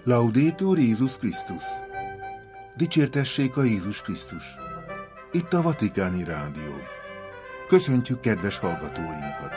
Laudetur Jézus Krisztus! Dicsértessék a Jézus Krisztus! Itt a Vatikáni Rádió. Köszöntjük kedves hallgatóinkat!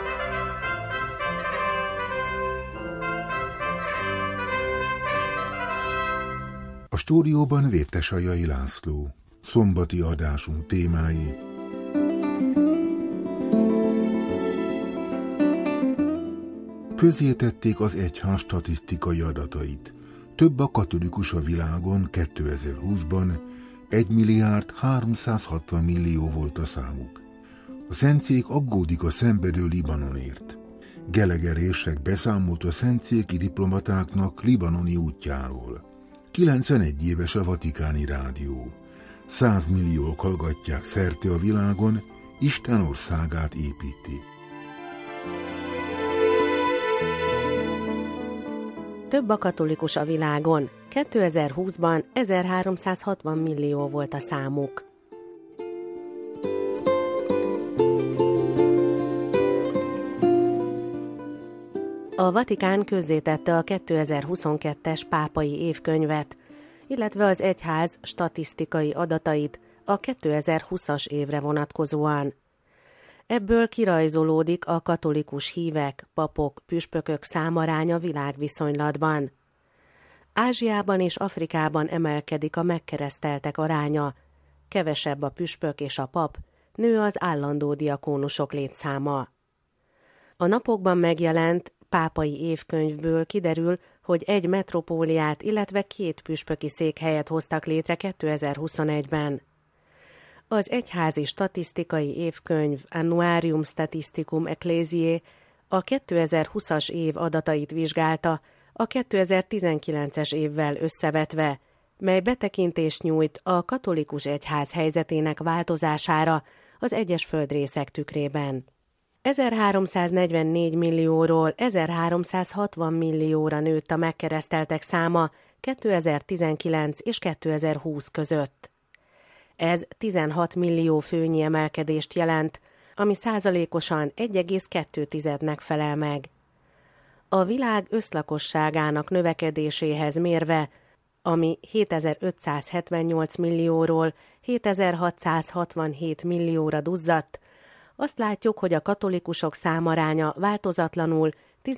A stúdióban Vértesajai László. Szombati adásunk témái: közzétették az egyház statisztikai adatait. Több a katolikus a világon 2020-ban, 1.360.000.000 volt a számuk. A Szentszék aggódik a szenvedő Libanonért. Geleger érsek beszámolt a szentszéki diplomatáknak libanoni útjáról. 91 éves a Vatikáni Rádió. 100 milliók hallgatják szerte a világon, Isten országát építi. Több a katolikus a világon. 2020-ban 1360 millió volt a számuk. A Vatikán közzétette a 2022-es pápai évkönyvet, illetve az egyház statisztikai adatait a 2020-as évre vonatkozóan. Ebből kirajzolódik a katolikus hívek, papok, püspökök számaránya világviszonylatban. Ázsiában és Afrikában emelkedik a megkereszteltek aránya, kevesebb a püspök és a pap, nő az állandó diakónusok létszáma. A napokban megjelent pápai évkönyvből kiderül, hogy egy metropóliát, illetve 2 püspöki székhelyet hoztak létre 2021-ben. Az egyházi statisztikai évkönyv Annuarium Statisticum Ecclesiae a 2020-as év adatait vizsgálta a 2019-es évvel összevetve, mely betekintést nyújt a katolikus egyház helyzetének változására az egyes földrészek tükrében. 1344 millióról 1360 millióra nőtt a megkereszteltek száma 2019 és 2020 között. Ez 16 millió főnyi emelkedést jelent, ami százalékosan 1,2-nek felel meg. A világ összlakosságának növekedéséhez mérve, ami 7578 millióról 7667 millióra duzzadt, azt látjuk, hogy a katolikusok számaránya változatlanul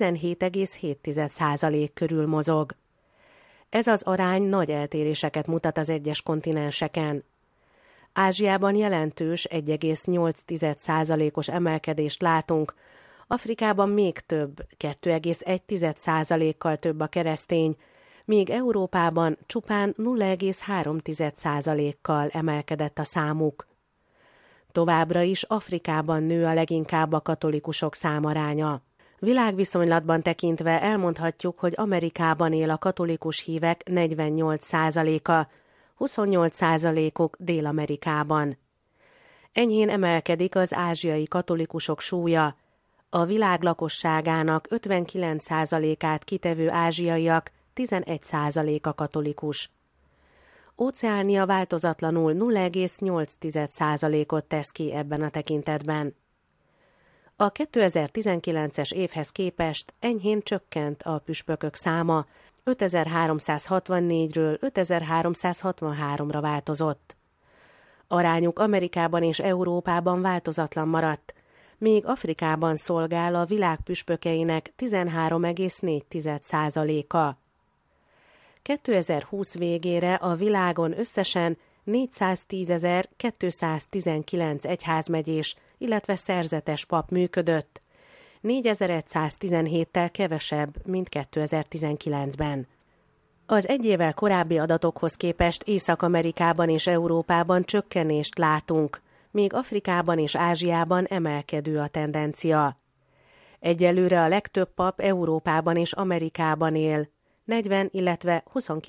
17,7% körül mozog. Ez az arány nagy eltéréseket mutat az egyes kontinenseken. Ázsiában jelentős 1,8%-os emelkedést látunk, Afrikában még több, 2,1%-kal több a keresztény, míg Európában csupán 0,3%-kal emelkedett a számuk. Továbbra is Afrikában nő a leginkább a katolikusok számaránya. Világviszonylatban tekintve elmondhatjuk, hogy Amerikában él a katolikus hívek 48%-a, 28%-ok Dél-Amerikában. Enyhén emelkedik az ázsiai katolikusok súlya. A világ lakosságának 59%-át kitevő ázsiaiak 11%-a katolikus. Óceánia változatlanul 0,8%-ot tesz ki ebben a tekintetben. A 2019-es évhez képest enyhén csökkent a püspökök száma, 5364-ről 5363-ra változott. Arányuk Amerikában és Európában változatlan maradt, míg Afrikában szolgál a világ püspökeinek 13,4%-a. 2020 végére a világon összesen 410.219 egyházmegyés, illetve szerzetes pap működött, 4117-tel kevesebb, mint 2019-ben. Az egy évvel korábbi adatokhoz képest Észak-Amerikában és Európában csökkenést látunk, míg Afrikában és Ázsiában emelkedő a tendencia. Egyelőre a legtöbb pap Európában és Amerikában él, 40, illetve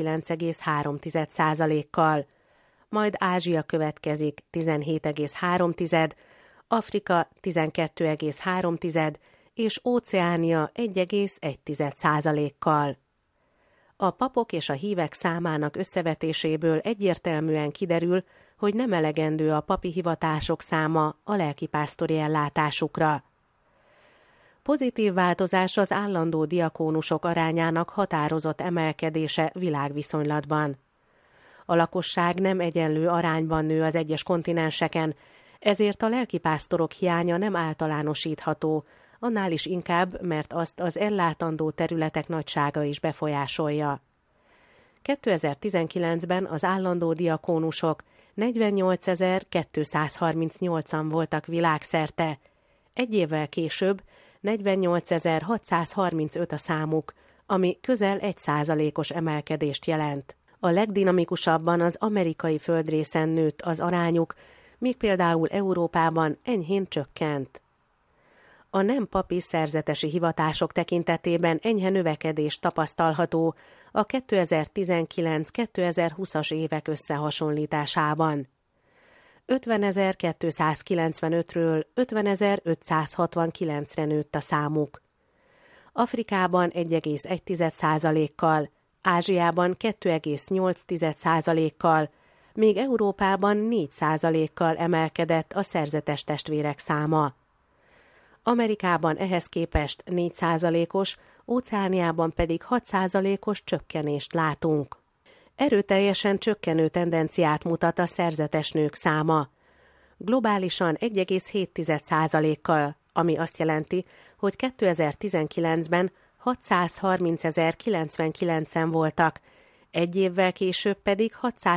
29,3%-kal, majd Ázsia következik 17,3%, Afrika 12,3% és Óceánia 1,1%-kal. A papok és a hívek számának összevetéséből egyértelműen kiderül, hogy nem elegendő a papi hivatások száma a lelkipásztori ellátásukra. Pozitív változás az állandó diakónusok arányának határozott emelkedése világviszonylatban. A lakosság nem egyenlő arányban nő az egyes kontinenseken, ezért a lelkipásztorok hiánya nem általánosítható, annál is inkább, mert azt az ellátandó területek nagysága is befolyásolja. 2019-ben az állandó diakónusok 48.238-an voltak világszerte, egy évvel később 48.635 a számuk, ami közel 1%-os emelkedést jelent. A legdinamikusabban az amerikai földrészen nőtt az arányuk, míg például Európában enyhén csökkent. A nem papi szerzetesi hivatások tekintetében enyhe növekedés tapasztalható a 2019-2020-as évek összehasonlításában. 50.295-ről 50.569-re nőtt a számuk. Afrikában 1,1%-kal, Ázsiában 2,8%-kal, míg Európában 4%-kal emelkedett a szerzetes testvérek száma. Amerikában ehhez képest 4%-os, Óceániában pedig 6%-os csökkenést látunk. Erőteljesen csökkenő tendenciát mutat a szerzetes nők száma. Globálisan 1,7%-kal, ami azt jelenti, hogy 2019-ben 630.099-en voltak, egy évvel később pedig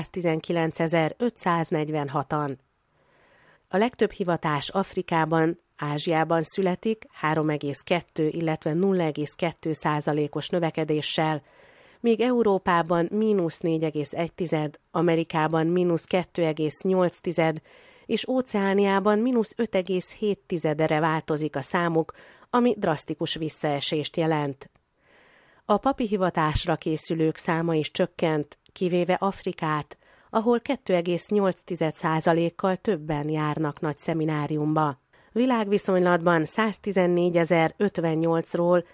619.546-an. A legtöbb hivatás Afrikában, Ázsiában születik 3,2, illetve 0,2%-os növekedéssel, míg Európában -4,1, Amerikában -2,8 és Óceániában -5,7-re változik a számuk, ami drasztikus visszaesést jelent. A papi hivatásra készülők száma is csökkent, kivéve Afrikát, ahol 2,8%-kal többen járnak nagy szemináriumba. Világviszonylatban 114.058-ról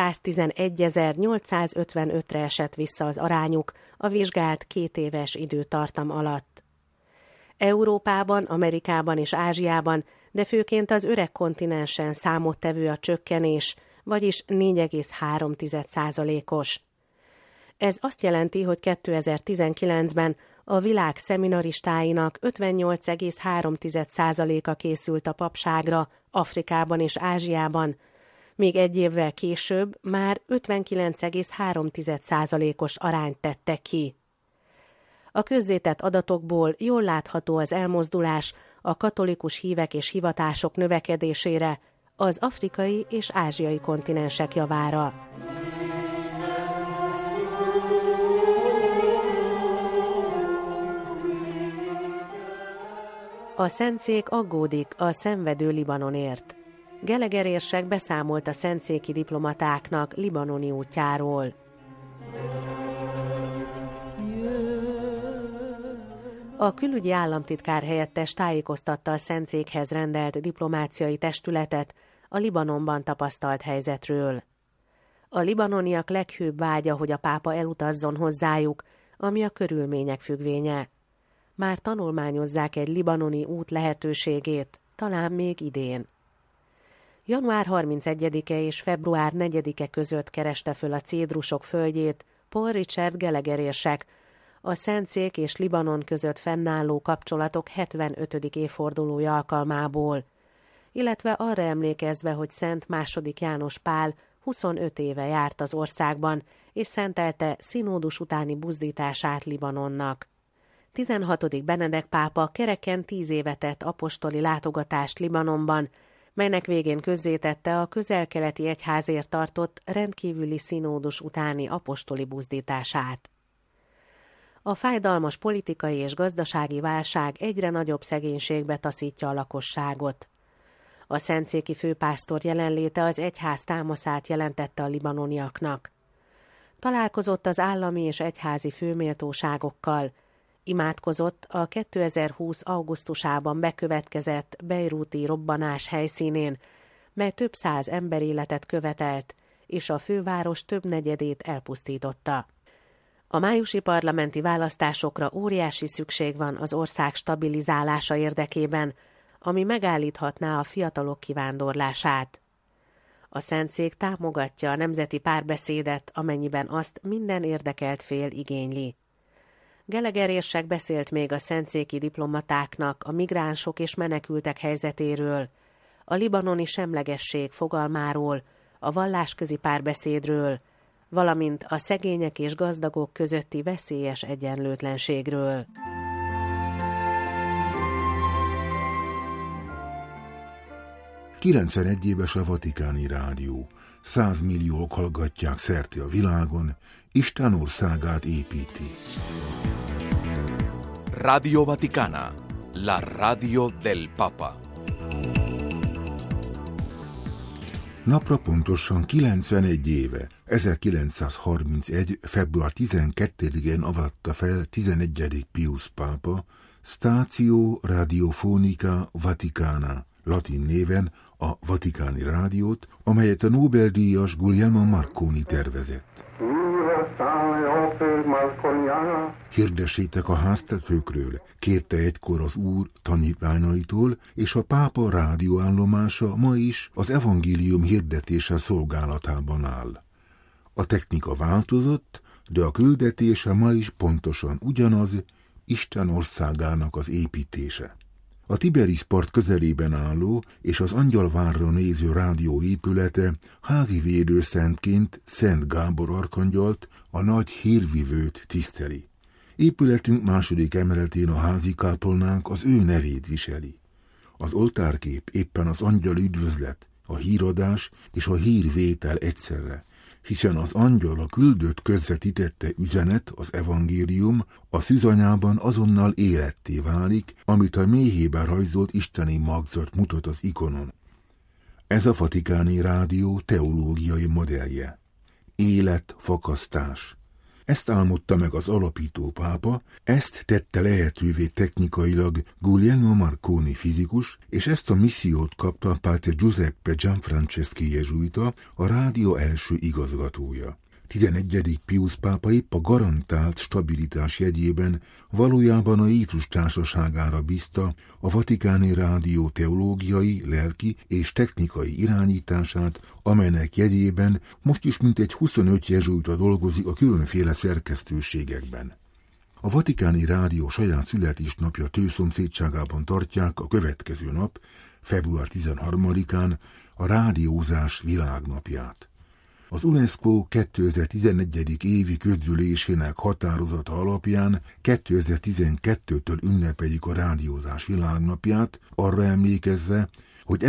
111.855-re esett vissza az arányuk a vizsgált 2 éves időtartam alatt. Európában, Amerikában és Ázsiában, de főként az öreg kontinensen számottevő a csökkenés, vagyis 4,3%-os. Ez azt jelenti, hogy 2019-ben a világ szeminaristáinak 58,3%-a készült a papságra Afrikában és Ázsiában, még egy évvel később már 59,3%-os arányt tettek ki. A közzétett adatokból jól látható az elmozdulás a katolikus hívek és hivatások növekedésére az afrikai és ázsiai kontinensek javára. A szentszék aggódik a szenvedő Libanonért. Geleger érsek beszámolt a szentszéki diplomatáknak libanoni útjáról. A külügyi államtitkár helyettes tájékoztatta a szentszékhez rendelt diplomáciai testületet a Libanonban tapasztalt helyzetről. A libanoniak leghőbb vágya, hogy a pápa elutazzon hozzájuk, ami a körülmények függvénye. Már tanulmányozzák egy libanoni út lehetőségét, talán még idén. Január 31-e és február 4-e között kereste föl a cédrusok földjét Paul Richard Geleger érsek, a szentszék és Libanon között fennálló kapcsolatok 75. évfordulója alkalmából, illetve arra emlékezve, hogy Szent II. János Pál 25 éve járt az országban, és szentelte színódus utáni buzdítását Libanonnak. 16. Benedek pápa kereken 10 éve tett apostoli látogatást Libanonban, melynek végén közzétette a közel-keleti egyházért tartott rendkívüli színódus utáni apostoli buzdítását. A fájdalmas politikai és gazdasági válság egyre nagyobb szegénységbe taszítja a lakosságot. A szentszéki főpásztor jelenléte az egyház támaszát jelentette a libanoniaknak. Találkozott az állami és egyházi főméltóságokkal, imádkozott a 2020. augusztusában bekövetkezett bejrúti robbanás helyszínén, mely több száz emberéletet követelt, és a főváros több negyedét elpusztította. A májusi parlamenti választásokra óriási szükség van az ország stabilizálása érdekében, ami megállíthatná a fiatalok kivándorlását. A Szentszék támogatja a nemzeti párbeszédet, amennyiben azt minden érdekelt fél igényli. Gallagher érsek beszélt még a szentszéki diplomatáknak a migránsok és menekültek helyzetéről, a libanoni semlegesség fogalmáról, a vallásközi párbeszédről, valamint a szegények és gazdagok közötti veszélyes egyenlőtlenségről. ...91 éves a Vatikáni Rádió. 100 milliók hallgatják szerte a világon, Isten országát építi. Radio Vaticana, la radio del Papa. Napra pontosan 91 éve, 1931. február 12-én avatta fel 11. Pius pápa Statio Radiofonica Vaticana, latin néven a Vatikáni Rádiót, amelyet a Nobel-díjas Guglielmo Marconi tervezett. Hirdessétek a háztetőkről, kérte egykor az úr tanítványaitól, és a pápa rádióállomása ma is az evangélium hirdetése szolgálatában áll. A technika változott, de a küldetése ma is pontosan ugyanaz, Isten országának az építése. A Tiberispart közelében álló és az Angyalvárra néző rádió épülete házi védőszentként Szent Gábor arkangyalt, a nagy hírvivőt tiszteli. Épületünk második emeletén a házi kápolnánk az ő nevét viseli. Az oltárkép éppen az angyal üdvözlet, a híradás és a hírvétel egyszerre, hiszen az angyal a küldött közvetítette üzenet, az evangélium, a szűzanyában azonnal életté válik, amit a méhében rajzolt isteni magzat mutat az ikonon. Ez a Vatikáni Rádió teológiai modellje. Élet, fakasztás. Ezt álmodta meg az alapító pápa, ezt tette lehetővé technikailag Guglielmo Marconi fizikus, és ezt a missziót kapta Páter Giuseppe Gianfranceschi jezsuita, a rádió első igazgatója. 11. Pius pápa épp a garantált stabilitás jegyében valójában a Jézus társaságára bízta a Vatikáni Rádió teológiai, lelki és technikai irányítását, amelynek jegyében most is mintegy 25 jezsuita dolgozik a különféle szerkesztőségekben. A Vatikáni Rádió saját születésnapja tőszomszédságában tartják a következő nap, február 13-án a rádiózás világnapját. Az UNESCO 2011. évi közgyűlésének határozata alapján 2012-től ünnepeljük a rádiózás világnapját, arra emlékezve, hogy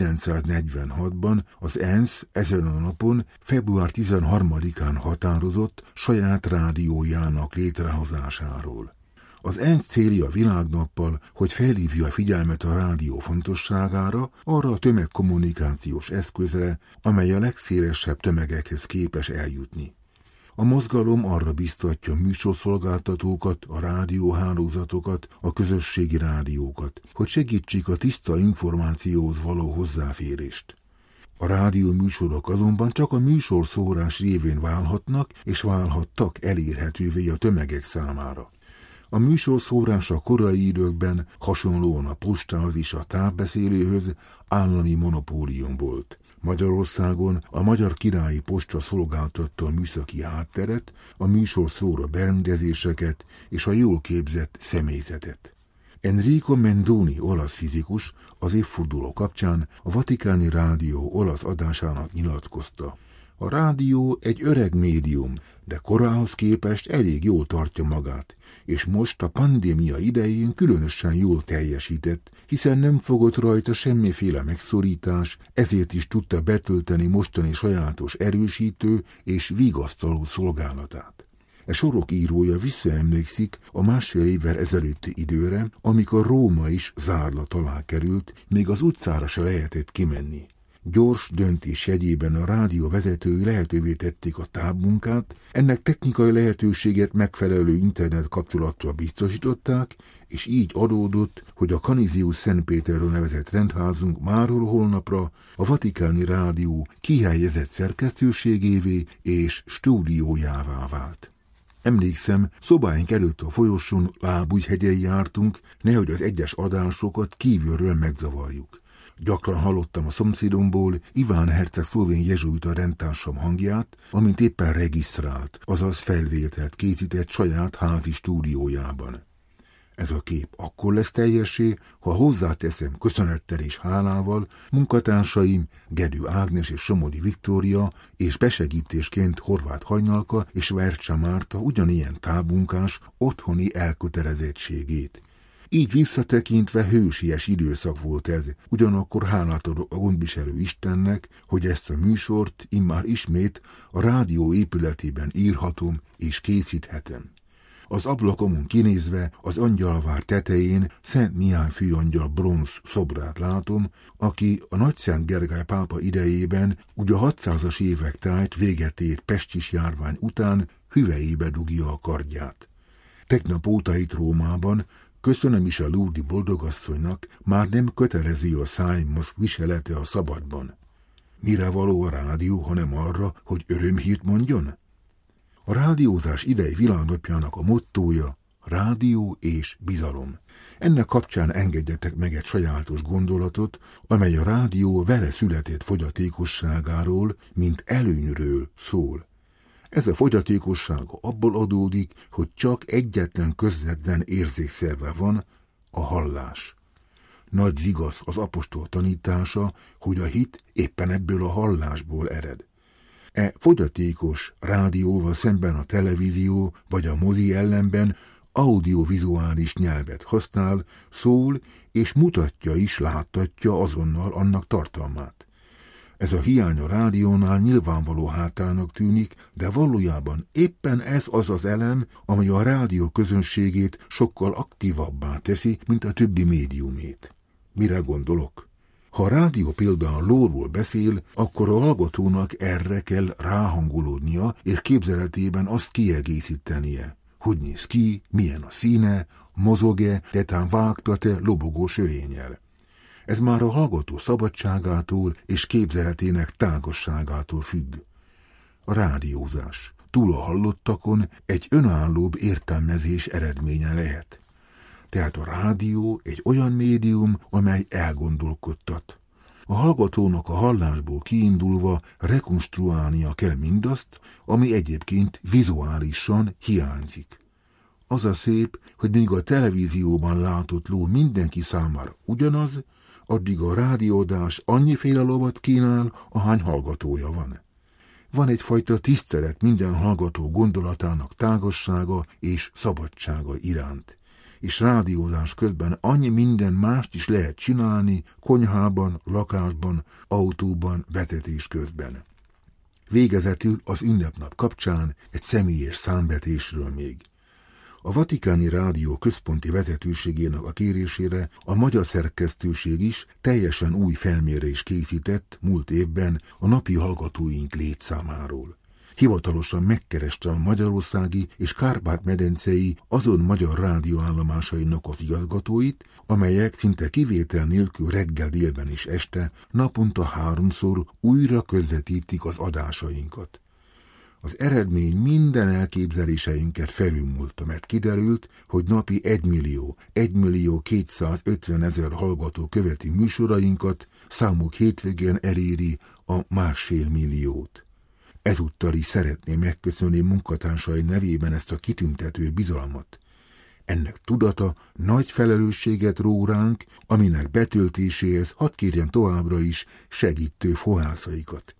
1946-ban az ENSZ ezen a napon február 13-án határozott saját rádiójának létrehozásáról. Az ENSZ célja a világnappal, hogy felhívja a figyelmet a rádió fontosságára, arra a tömegkommunikációs eszközre, amely a legszélesebb tömegekhez képes eljutni. A mozgalom arra biztatja műsorszolgáltatókat, a rádióhálózatokat, a közösségi rádiókat, hogy segítsék a tiszta információhoz való hozzáférést. A rádió műsorok azonban csak a műsorszórás révén válhatnak és válhattak elérhetővé a tömegek számára. A műsorszórás a korai időkben, hasonlóan a postához és a távbeszélőhöz állami monopólium volt. Magyarországon a Magyar Királyi Posta szolgáltatta a műszaki hátteret, a műsorszóró berendezéseket és a jól képzett személyzetet. Enrico Mendoni olasz fizikus az évforduló kapcsán a Vatikáni Rádió olasz adásának nyilatkozta. A rádió egy öreg médium, de korához képest elég jól tartja magát, és most a pandémia idején különösen jól teljesített, hiszen nem fogott rajta semmiféle megszorítás, ezért is tudta betölteni mostani sajátos erősítő és vigasztaló szolgálatát. E sorok írója visszaemlékszik a 1,5 évvel ezelőtti időre, amikor Róma is zárlat alá került, még az utcára se lehetett kimenni. Gyors döntés jegyében a rádió vezetői lehetővé tették a távmunkát, ennek technikai lehetőséget megfelelő internet kapcsolattal biztosították, és így adódott, hogy a Canisius Szentpéterről nevezett rendházunk máról holnapra a Vatikáni Rádió kihelyezett szerkesztőségévé és stúdiójává vált. Emlékszem, szobáink előtt a folyosón lábújhegyen jártunk, nehogy az egyes adásokat kívülről megzavarjuk. Gyakran hallottam a szomszédomból Iván herceg szlovén jezsuita rendtársam hangját, amint éppen regisztrált, azaz felvételt készített saját házi stúdiójában. Ez a kép akkor lesz teljessé, ha hozzáteszem köszönettel és hálával munkatársaim Gedő Ágnes és Somodi Viktória és besegítésként Horváth Hajnalka és Vercsa Márta ugyanilyen távmunkás otthoni elkötelezettségét. Így visszatekintve hősies időszak volt ez, ugyanakkor hálát adok a gondviselő Istennek, hogy ezt a műsort immár ismét a rádió épületében írhatom és készíthetem. Az ablakomon kinézve az Angyalvár tetején Szent Mihály főangyal bronz szobrát látom, aki a Nagyszent Gergely pápa idejében, ugye a 600-as évek tájt véget ért pestis járvány után hüvelyébe dugja a kardját. Tegnap óta itt Rómában, köszönöm is a Lourdes-i boldogasszonynak, már nem kötelező a szájmaszk viselete a szabadban. Mire való a rádió, hanem arra, hogy örömhírt mondjon? A rádiózás idei világnapjának a mottója rádió és bizalom. Ennek kapcsán engedjetek meg egy sajátos gondolatot, amely a rádió vele született fogyatékosságáról, mint előnyről szól. Ez a fogyatékossága abból adódik, hogy csak egyetlen közvetlen érzékszerve van, a hallás. Nagy vigasz az apostol tanítása, hogy a hit éppen ebből a hallásból ered. Fogyatékos rádióval szemben a televízió vagy a mozi ellenben audiovizuális nyelvet használ, szól és mutatja is, láttatja azonnal annak tartalmát. Ez a hiány a rádiónál nyilvánvaló hátának tűnik, de valójában éppen ez az az elem, amely a rádió közönségét sokkal aktívabbá teszi, mint a többi médiumét. Mire gondolok? Ha a rádió például lóról beszél, akkor a hallgatónak erre kell ráhangolódnia, és képzeletében azt kiegészítenie. Hogy néz ki, milyen a színe, mozog-e, netán vágtat-e lobogó sörényel. Ez már a hallgató szabadságától és képzeletének tágasságától függ. A rádiózás túl a hallottakon egy önállóbb értelmezés eredménye lehet. Tehát a rádió egy olyan médium, amely elgondolkodtat. A hallgatónak a hallásból kiindulva rekonstruálnia kell mindazt, ami egyébként vizuálisan hiányzik. Az a szép, hogy míg a televízióban látott ló mindenki számára ugyanaz, addig a rádióadás annyiféle lovat kínál, ahány hallgatója van. Van egyfajta tisztelet minden hallgató gondolatának tágassága és szabadsága iránt. És rádiózás közben annyi minden mást is lehet csinálni konyhában, lakásban, autóban, vezetés közben. Végezetül az ünnepnap kapcsán egy személyes számvetésről még. A Vatikáni Rádió központi vezetőségének a kérésére a magyar szerkesztőség is teljesen új felmérést készített múlt évben a napi hallgatóink létszámáról. Hivatalosan megkereste a magyarországi és Kárpát-medencei azon magyar rádióállomásainak az igazgatóit, amelyek szinte kivétel nélkül reggel, délben és este naponta 3-szor újra közvetítik az adásainkat. Az eredmény minden elképzeléseinket felülmúlta, mert kiderült, hogy napi 1.250.000 hallgató követi műsorainkat, számuk hétvégén eléri a 1,5 milliót. Ezúttal is szeretném megköszönni munkatársai nevében ezt a kitüntető bizalmat. Ennek tudata nagy felelősséget ró ránk, aminek betöltéséhez hadd kérjem továbbra is segítő fohászaikat.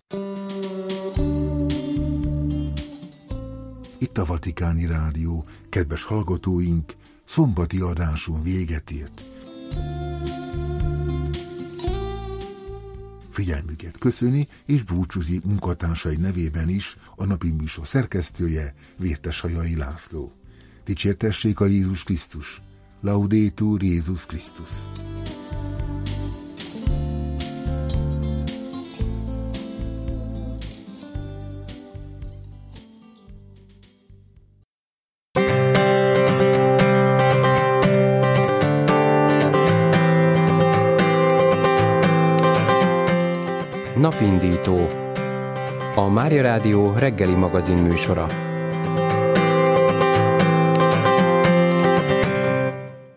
Itt a Vatikáni Rádió, kedves hallgatóink, szombati adáson véget ért. Figyelmüket köszöni és búcsúzik munkatársai nevében is a napi műsor szerkesztője, Vértesajai László. Dicsértessék a Jézus Krisztus! Laudetur Jézus Krisztus! Napindító. A Mária Rádió reggeli magazin műsora.